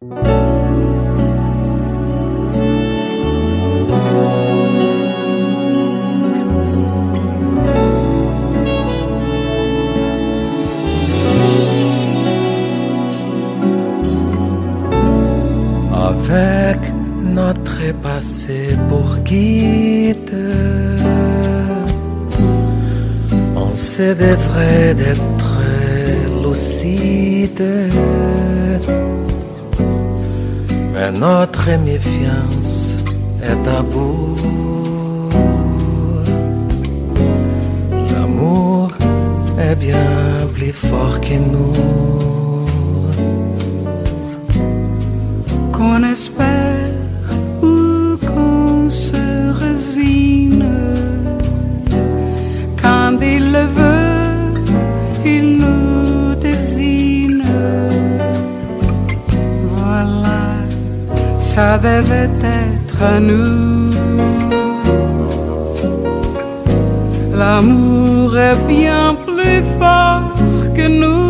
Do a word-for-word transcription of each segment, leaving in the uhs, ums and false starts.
Avec notre passé pour guide, on se devrait d'être lucide, mais notre méfiance est à bout. L'amour est bien plus fort que nous. Qu'on espère ou qu'on se résigne, quand il le veut, il nous désigne. Voilà, ça devait être à nous. L'amour est bien plus fort que nous.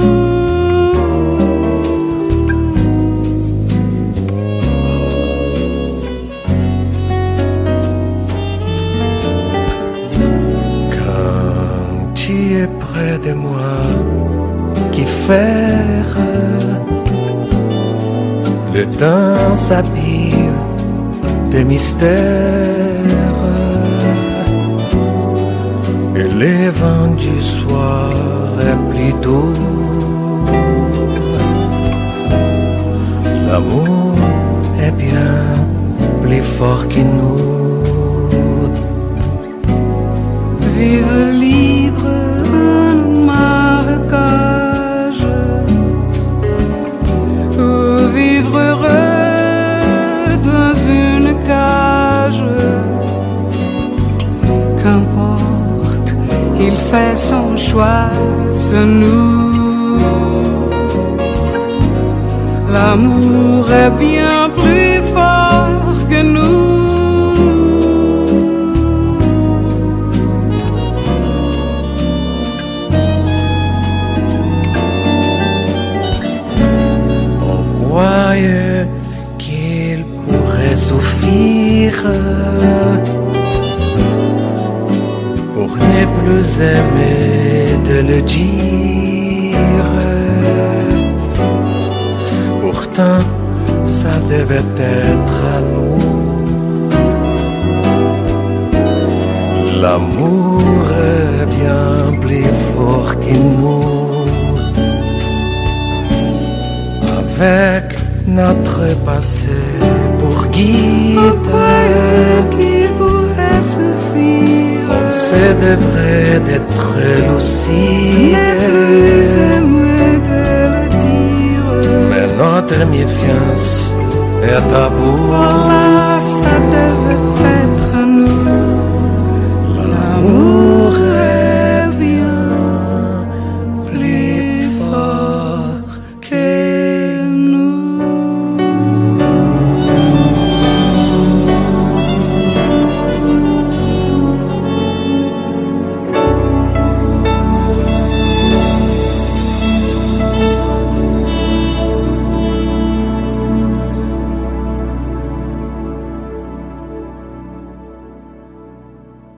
Près de moi, qui faire le temps s'habille de mystères, et les vents du soir est plus doux. L'amour est bien plus fort que nous. Vive libre marquage, ou vivre heureux dans une cage. Qu'importe, il fait son choix, c'est nous. L'amour est bien plus fort que nous. Qu'il pourrait suffire pour ne plus aimer de le dire. Pourtant, ça devait être à nous. L'amour est bien plus fort que nous. Avec notre passé pour guide, qu'il pourrait suffire, on se devrait d'être lucide, de le dire. Mais notre méfiance est à bout.